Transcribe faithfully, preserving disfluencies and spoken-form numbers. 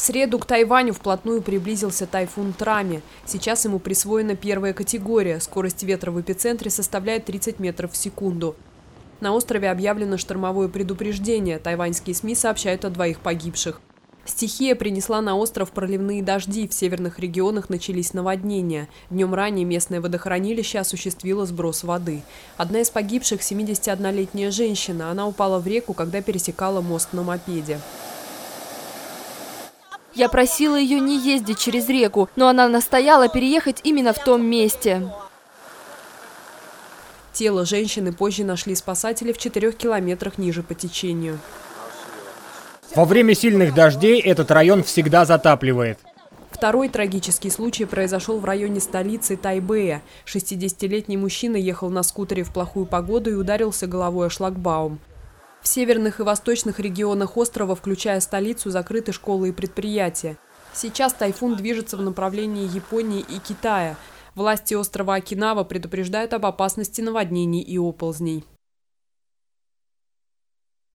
среду к Тайваню вплотную приблизился тайфун Трами. Сейчас ему присвоена первая категория. Скорость ветра в эпицентре составляет тридцать метров в секунду. На острове объявлено штормовое предупреждение. Тайваньские СМИ сообщают о двоих погибших. Стихия принесла на остров проливные дожди. В северных регионах начались наводнения. Днем ранее местное водохранилище осуществило сброс воды. Одна из погибших – семидесятиоднолетняя женщина. Она упала в реку, когда пересекала мост на мопеде. Я просила ее не ездить через реку, но она настояла переехать именно в том месте. Тело женщины позже нашли спасатели в четырех километрах ниже по течению. Во время сильных дождей этот район всегда затапливает. Второй трагический случай произошел в районе столицы Тайбэя. шестидесятилетний мужчина ехал на скутере в плохую погоду и ударился головой о шлагбаум. В северных и восточных регионах острова, включая столицу, закрыты школы и предприятия. Сейчас тайфун движется в направлении Японии и Китая. Власти острова Окинава предупреждают об опасности наводнений и оползней.